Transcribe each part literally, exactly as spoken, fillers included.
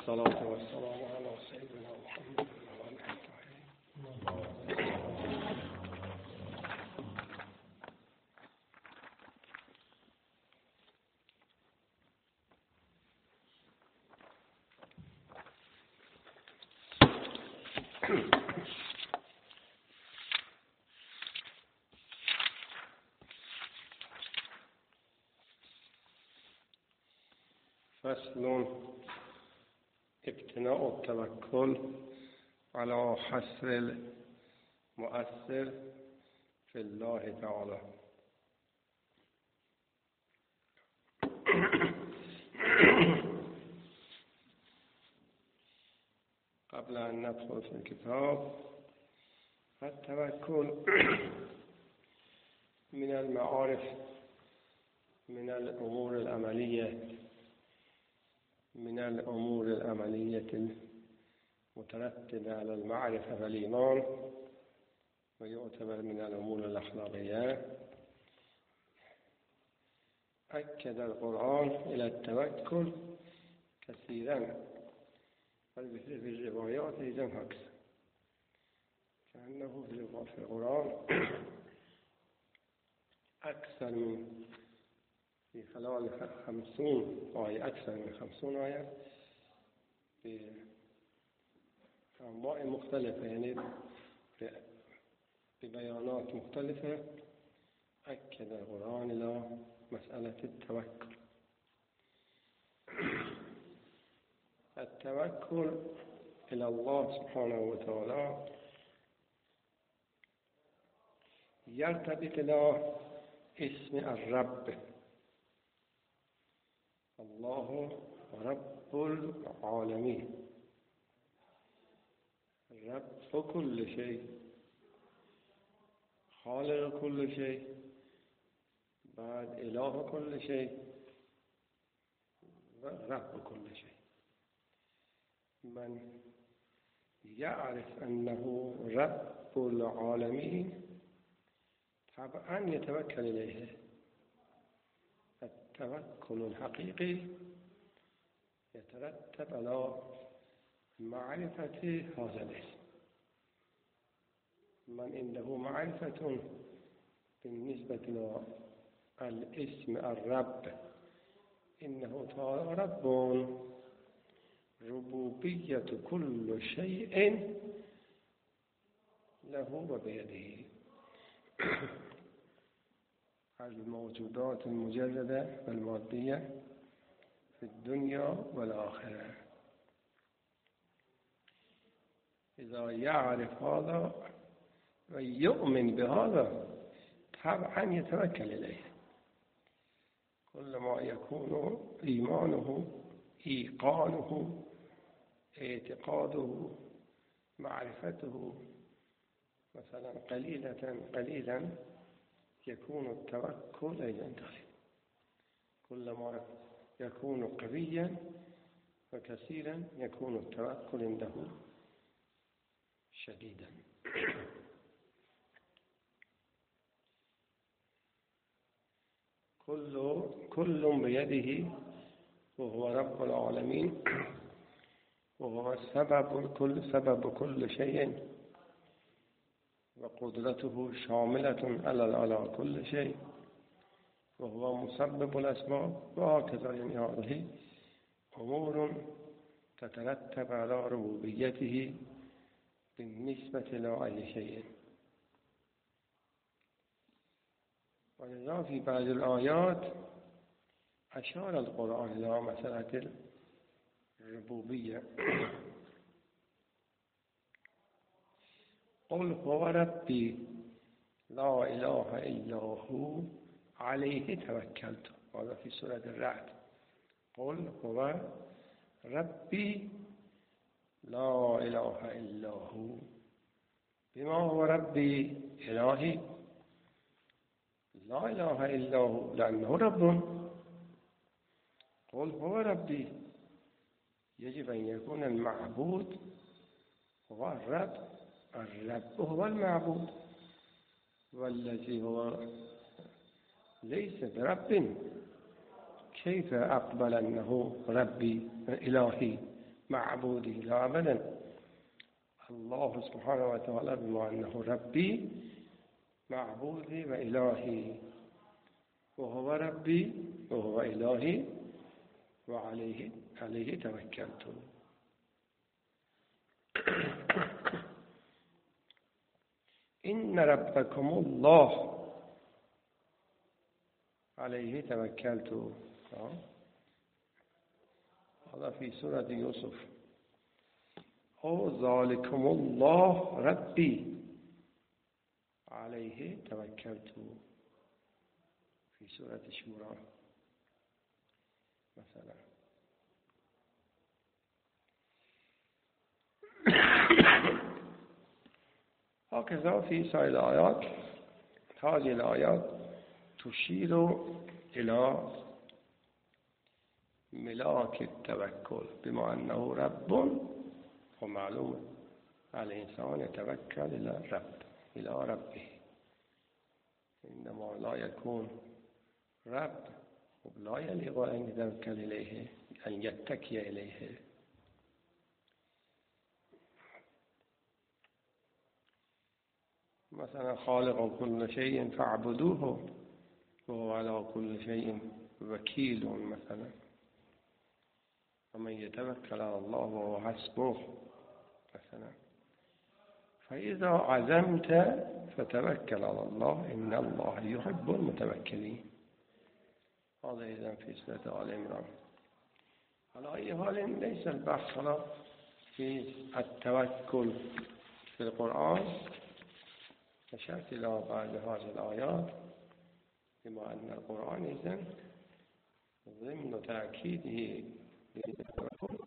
الصلاة والسلام على سيدنا محمد وعلى آله. فصل ابتناء التوكل على حصر المؤثر في الله تعالى. قبل أن ندخل في الكتاب، التوكل من المعارف، من الأمور العملية من الأمور العملية المترتبة على المعرفة والإيمان، ويعتبر من الأمور الأخلاقية. أكد القرآن إلى التوكل كثيرا، بل في الروايات أيضا هكذا، كأنه في القرآن أكثر من في خلال خمسون آية أكثر من خمسون آية بأنواع مختلفة، يعني ببيانات مختلفة، أكد القرآن إلى مسألة التوكل. التوكل إلى الله سبحانه وتعالى يرتبط إلى اسم الرب. الله رب العالمين، رب كل شيء، خالق كل شيء، بعد إله كل شيء، رب كل شيء. من يعرف أنه رب العالمين طبعا يتوكل إليه. التوكل الحقيقي يترتب على معرفة هذا الاسم. من عنده معرفة بالنسبة للاسم الرب، إنه تعالى رب، ربوبية كل شيء له وبيده. الموجودات المجردة والمادية في الدنيا والآخرة. إذا يعرف هذا ويؤمن بهذا طبعا يتوكل إليه. كل ما يكون إيمانه، إيقانه، اعتقاده، معرفته مثلا قليلة قليلا، يكون التوكل أيضا قليلا. كلما يكون قويا وكثيرا يكون التوكل عنده شديدا. كل كل بيده، وهو رب العالمين، وهو سبب كل سبب كل شيء، وقدرته شاملة على كل شيء، وهو مسبب الأسباب. وهكذا، يعني هذه أمور تترتب على ربوبيته بالنسبة لأي شيء. ولذا في بعض الآيات أشار القرآن إلى مسألة الربوبية. قل هو ربي لا إله إلا هو عليه توكلت. هذا في سورة الرعد. قل هو ربي لا إله إلا هو. بما هو ربي؟ إلهي لا إله إلا هو، لأنه رب. قل هو ربي، يجب أن يكون المعبود هو الرب، الرب هو المعبود، والذي هو ليس برب كيف أقبل أنه ربي إلهي معبودي لا أبدا. الله سبحانه وتعالى بما أنه ربي معبودي وإلهي، وهو ربي وهو إلهي وعليه عليه توكلت. إن ربكم الله عليه توكلت. هذا في سورة يوسف. أو ذلكم الله ربي عليه توكلت في سورة الشورى مثلا. هكذا في سائر الآيات. هذه الآيات تشير إلى ملاك التوكل بما أنه رب، ومعلوم الإنسان يتوكل إلى رب إلى ربه، إنما لا يكون رب ولا يليق أن يتوكل إليه، أن يتكي إليه. مثلا خالق كل شيء فاعبدوه وهو على كل شيء وكيل مثلا. ومن يتوكل على الله وهو حسبه مثلا. فإذا عزمت فتوكل على الله إن الله يحب المتوكلين. هذا إذن في سورة آل عمران. على أي حال ليس البحث في التوكل في القرآن. أشرت إلى بعض هذه الآيات بما أن القرآن إذن ضمن تأكيده للتوكل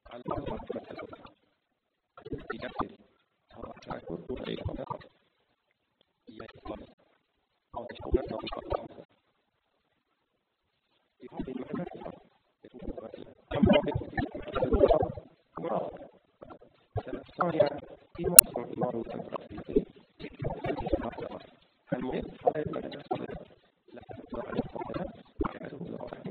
على الأرض مثلا يجسد هذا التعبد وغير هذا يحصل هذا الشعور في القطاع في هذه المسألة كم رابط مراد الثانية في مصر إمام التنفيذي المهم هذا المدرسة لا تقدر على الصلاة وعلى الصلاة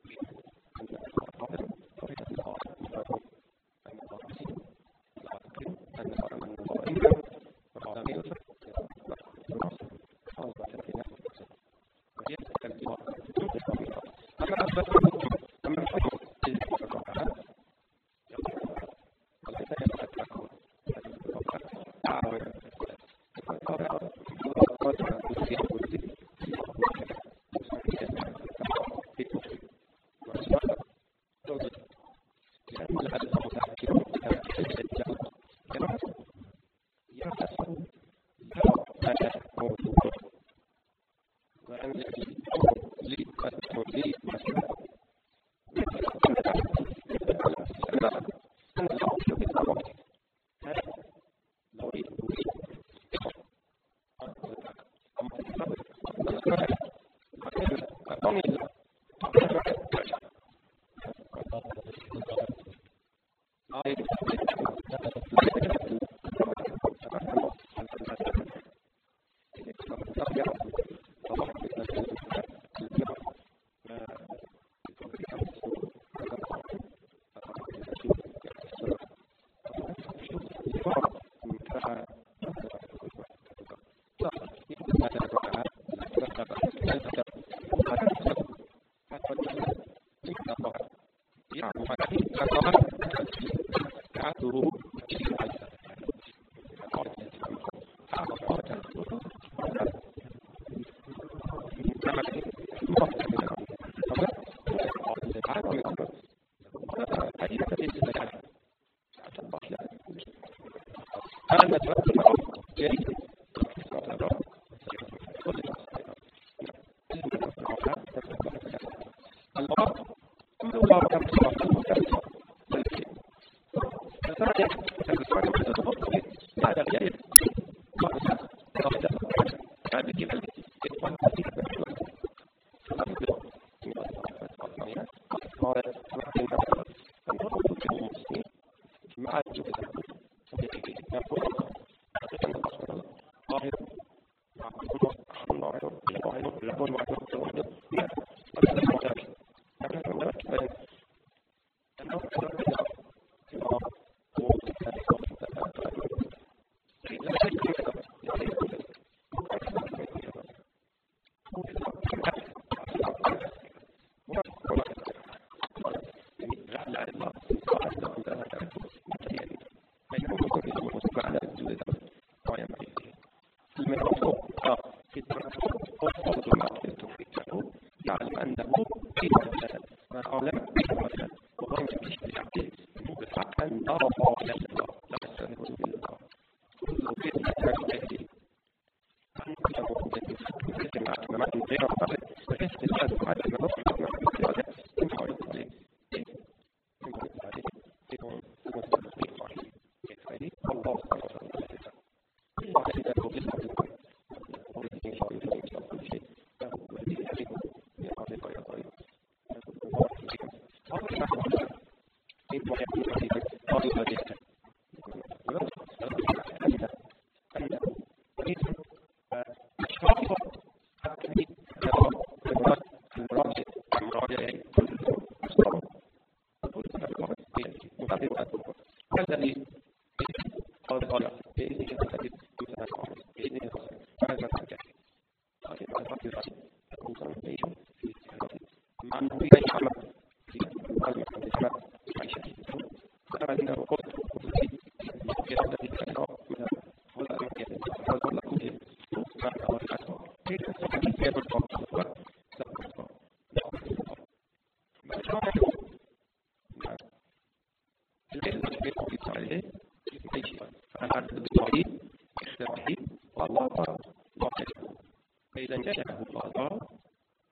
فإذا انتهى القضاء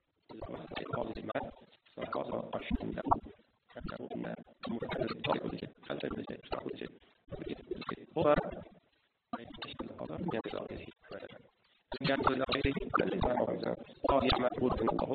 القاضي فقضى قشط له أنه مستمر الطالب يأتي إلى غيره فليس موعدا قال يعمل من الله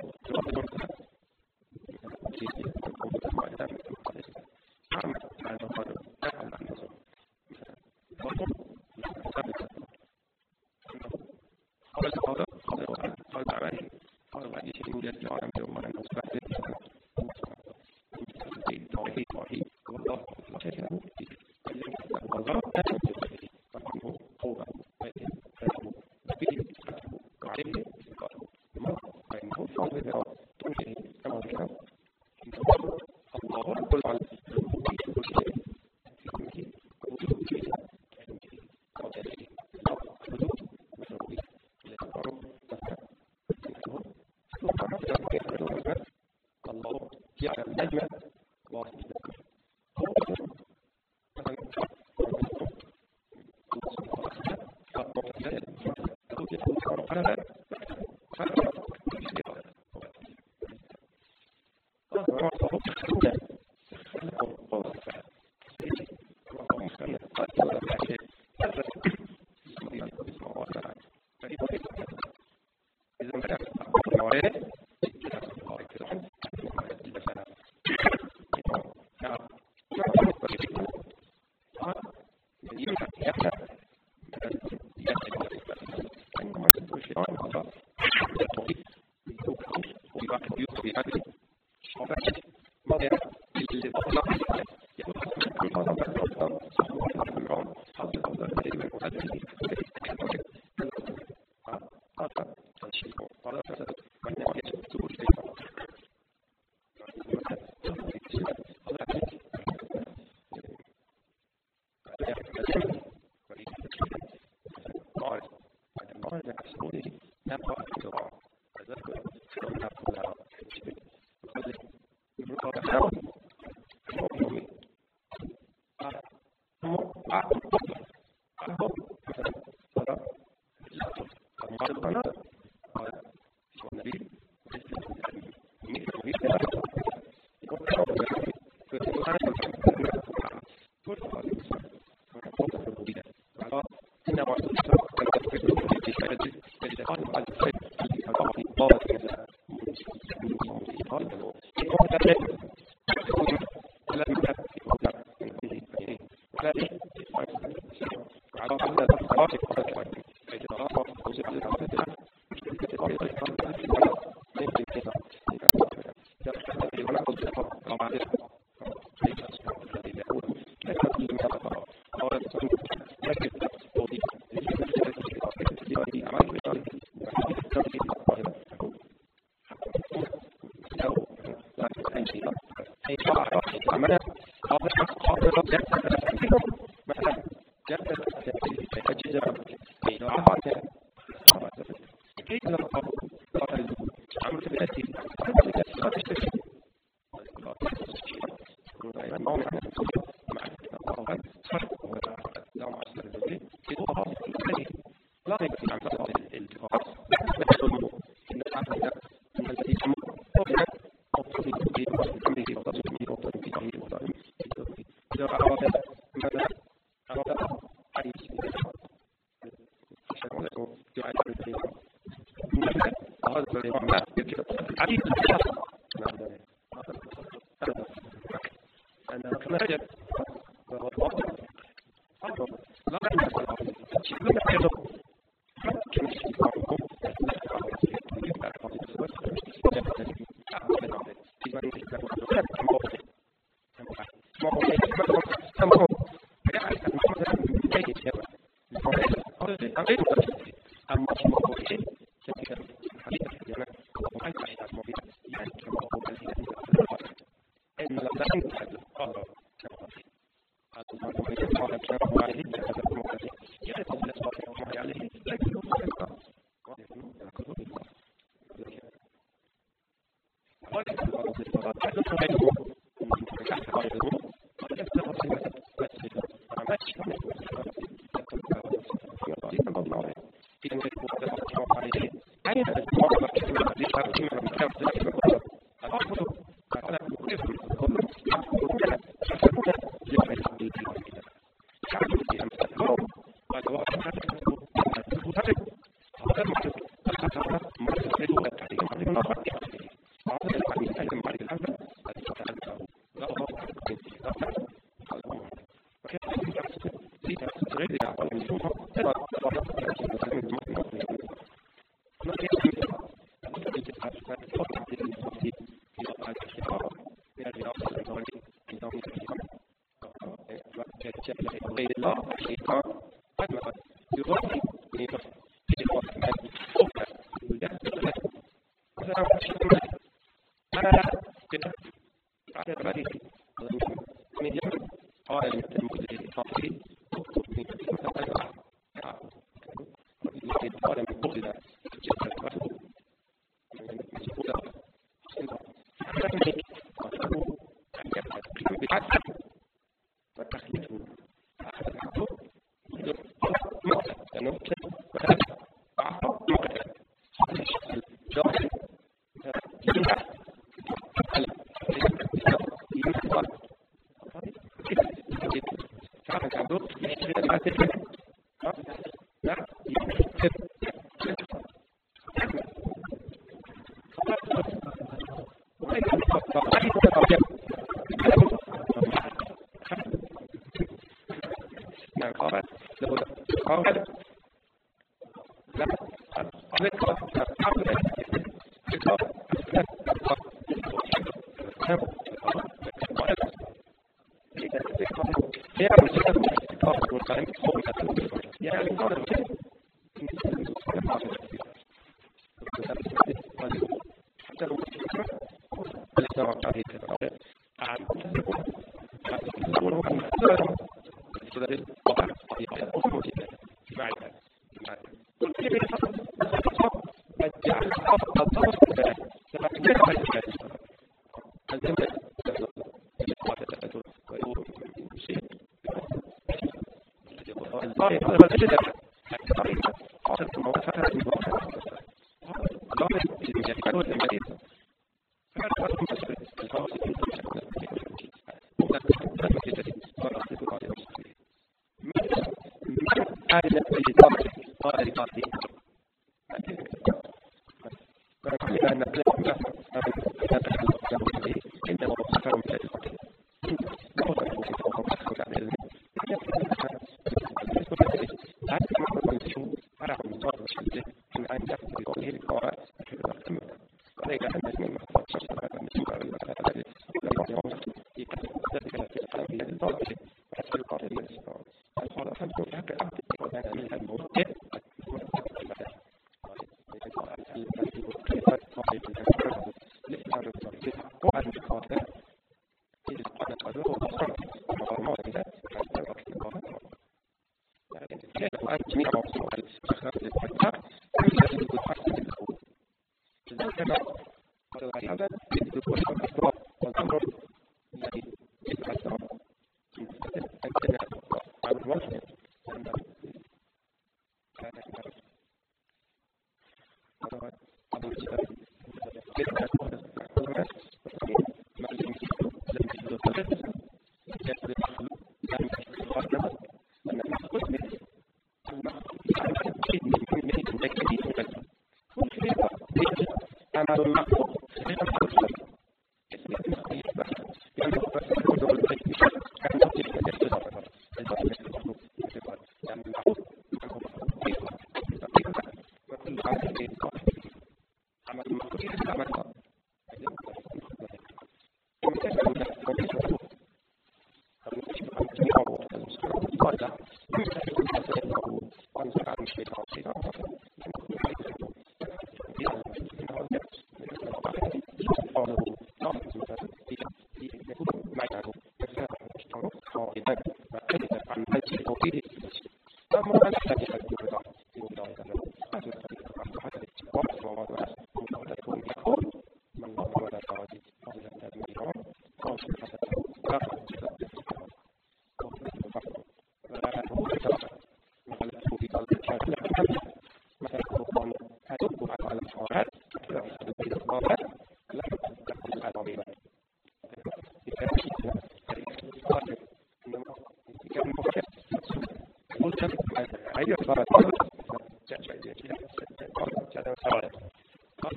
Gracias.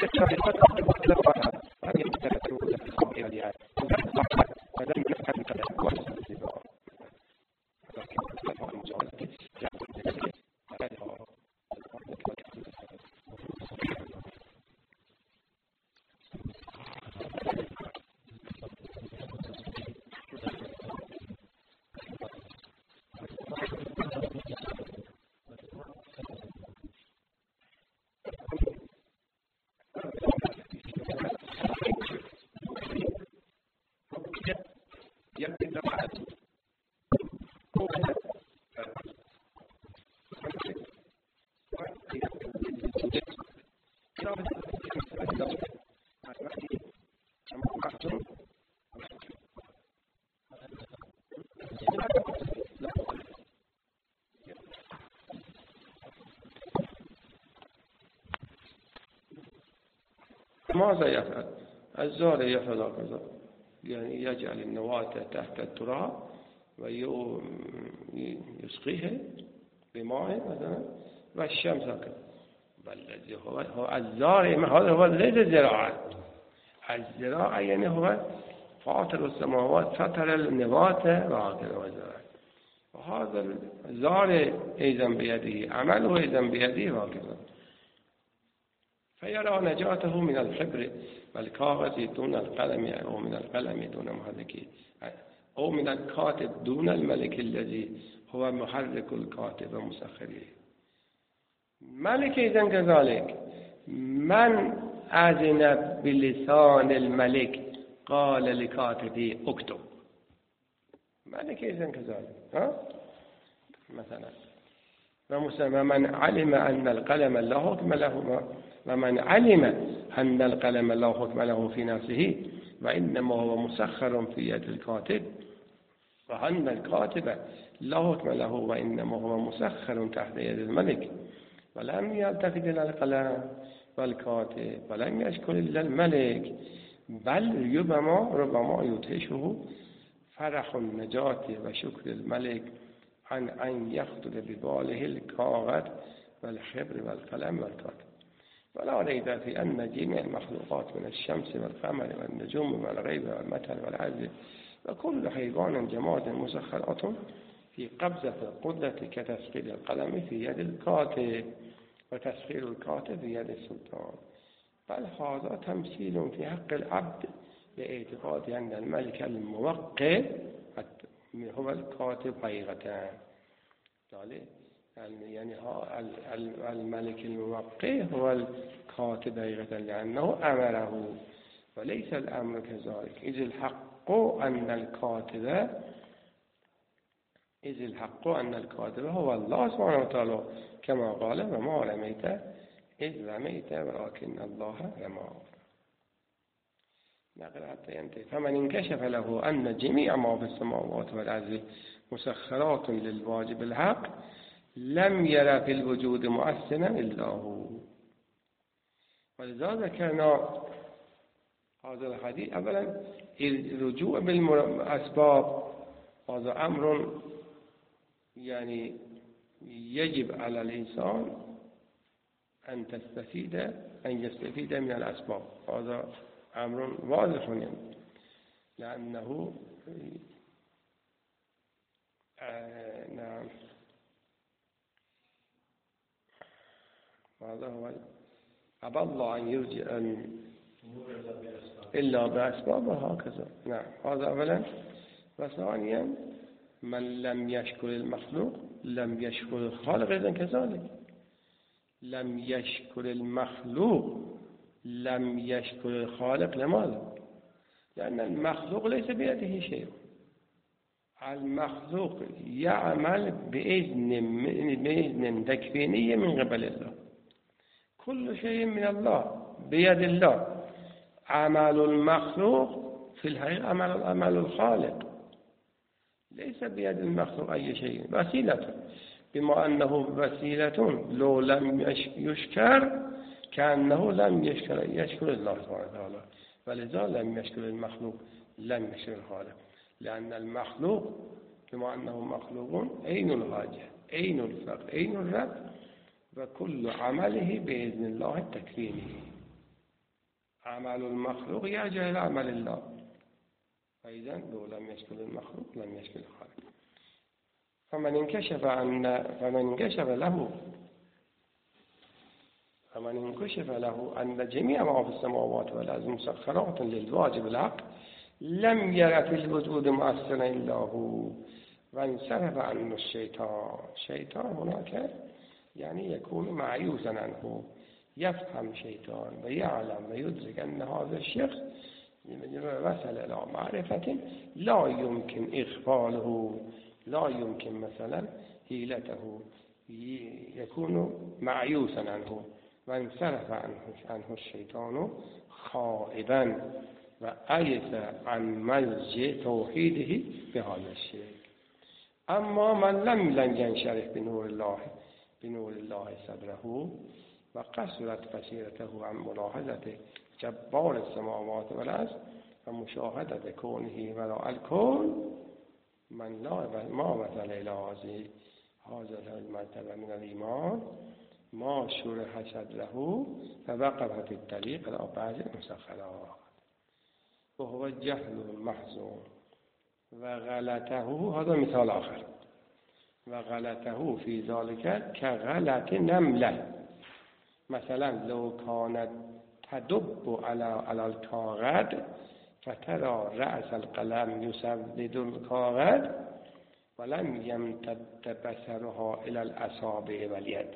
ماذا يفعل؟ الزار يفعل كذا، يعني يجعل النواة تحت التراب ويسقيه بماء مثلا والشمس هكذا. بل هو هو الزار، هذا هو ليس الزراعة. الزراعة يعني هو فاطر السماوات فطر النبات وهكذا وزرع، وهذا الزار أيضا بيده، عمله أيضا بيده وهكذا. فيرى نجاته من الحبر والكاغذ دون القلم، أو من القلم دون محرك، أو من الكاتب دون الملك الذي هو محرك الكاتب ومسخره. ملك إذن كذلك، من أذن بلسان الملك قال لكاتبه اكتب. ملك إذن كذلك، ها؟ مثلا ومن علم أن القلم لا حكم له، ومن علم أن القلم لا حكم له في نفسه وإنما هو مسخر في يد الكاتب، وأن الكاتب لا حكم له وإنما هو مسخر تحت يد الملك، ولم يلتفت إلى القلم والكاتب ولم يشكر إلا الملك، بل ربما ربما يدهشه فرح النجاة وشكر الملك عن أن يخطر بباله الكاغذ والحبر والقلم والكاتب. ولا ريب في أن جميع المخلوقات من الشمس والقمر والنجوم والغيب والمطر والعز وكل حيوان جماد مسخرات في قبضة القدرة كتسخير القلم في يد الكاتب وتسخير الكاتب في يد السلطان. بل هذا تمثيل في حق العبد باعتقاد أن الملك الموقع هو الكاتب حقيقة. يعني الملك الموقع هو الكاتب حقيقة لأنه أمره، وليس الأمر كذلك، إذ الحق أن الكاتب إذ الحق أن الكاتب هو الله سبحانه وتعالى كما قال وما رميت إذ رميت ولكن الله رمى. نقرأ حتى ينتهي. فمن انكشف له أن جميع ما في السماوات والأرض مسخرات للواجب الحق لم يرى في الوجود مؤثرا إلا هو. ولذا ذكرنا هذا الحديث. أولا الرجوع بالأسباب هذا أمر يعني يجب على الإنسان أن تستفيد أن يستفيد من الأسباب، هذا أمر واضح يعني. لأنه آه نعم هذا هو أبى الله أن يرجع أن إلا بأسباب وهكذا. نعم هذا أولا. وثانيا من لم يشكر المخلوق لم يشكر الخالق إذن كذلك. لم يشكر المخلوق لم يشكر الخالق. لماذا؟ لأن المخلوق ليس بيده شيء. المخلوق يعمل بإذن بإذن تكويني من قبل الله. كل شيء من الله بيد الله. عمل المخلوق في الحقيقة عمل عمل الخالق، ليس بيد المخلوق أي شيء. وسيلة، بما أنه وسيلة لو لم يشكر كأنه لم يشكر يشكر الله سبحانه وتعالى. ولذا لم يشكر المخلوق لم يشكر الخالق، لأن المخلوق بما أنه مخلوق عين الحاجة عين الفقر عين الرب، وكل عمله بإذن الله التكويني. عمل المخلوق يرجع إلى عمل الله، فإذا لو لم يشمل المخلوق لم يشمل الخالق. فمن انكشف عن فمن انكشف له فمن انكشف له أن جميع ما في السماوات والأرض مسخرات للواجب الحق لم ير في الوجود مؤثرا إلا هو وانصرف عنه الشيطان. شيطان هناك يعني يكون معيوزا عنه، يفهم شيطان ويعلم ويدرك أن هذا الشخص وصل إلى معرفة لا يمكن إغفاله، لا يمكن مثلا هيلته، يكون معيوسا عنه وانصرف عنه, عنه الشيطان خائبا وأيس عن ملج توحيده بهذا الشيء. أما من لم لم ينشرح بنور الله بنور الله صدره وقصرت بصيرته عن ملاحظة جبار السماوات والأرض ومشاهدة كونه وراء الكون، من لا ما وصل إلى هذه هذه المرتبة من الإيمان ما شرح صدره فوقف في الطريق إلى بعض المسخرات وهو الجهل المحزون وغلطه. هذا مثال آخر. وغلطه في ذلك كغلط نملة، مثلا لو كانت تدب على على الكاغذ فترى رأس القلم يسود الكاغذ ولم يمتد بصرها إلى الأصابع واليد.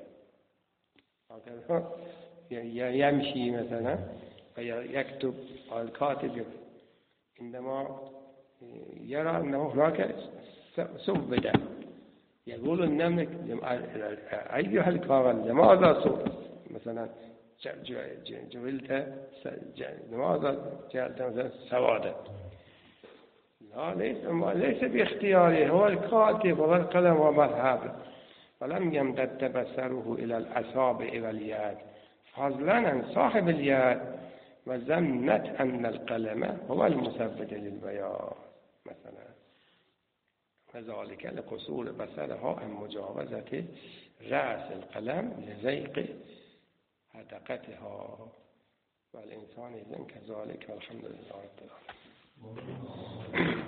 يمشي مثلا ويكتب الكاتب عندما يرى أنه هناك سودا يقول النمل أيها الكاغذ لماذا سود مثلا جعلت لماذا جعلت مثلا سوادا؟ لا، ليس ليس باختياره، هو الكاتب والقلم ومذهب. ولم يمتد بصره إلى الأصابع واليد فضلا عن صاحب اليد وظنت أن القلم هو المثبت للبيان مثلا، وذلك لقصور بصرها عن مجاوزة رأس القلم لزيق حدقتها. والإنسان إذن كذلك والحمد لله رب العالمين.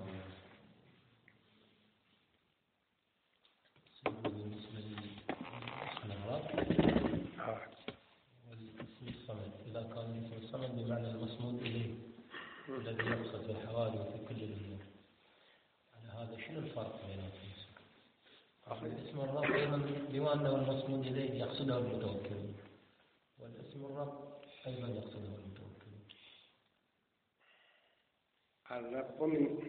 والاسم الصمد إذا كان الاسم الصمد بمعنى المصمود إليه الذي يقصد في الحوادث وفي كل الأمور، على هذا شنو الفرق بينهم؟ الاسم الرب أيضا بما أنه المصمود إليه يقصده المتوكل، والاسم الرب أيضا يقصده المتوكل. الرب من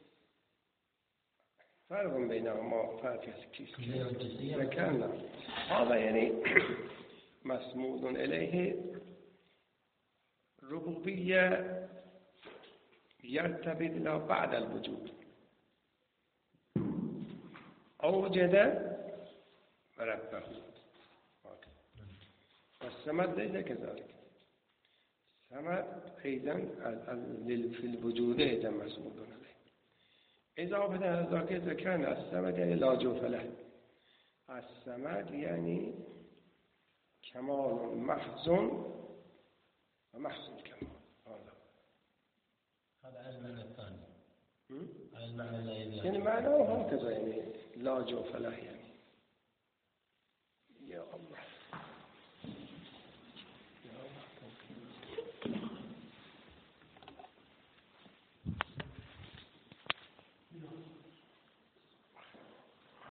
فرق بينهما فرق كيف ذكرنا. هذا يعني مسمود إليه ربوبية يرتبط إلى بعد الوجود، أوجد ربه. والسمد ليس كذلك. السمد أيضا في الوجود أيضا مسمود عليه. إذا بدأ ذلك ذكرنا السمد يعني لا جوف له. السمد يعني كمال محض ومحض الكمال. هذا هذا على المعنى الثاني. على المعنى الذي يعني معناه هكذا يعني لا جوف له يعني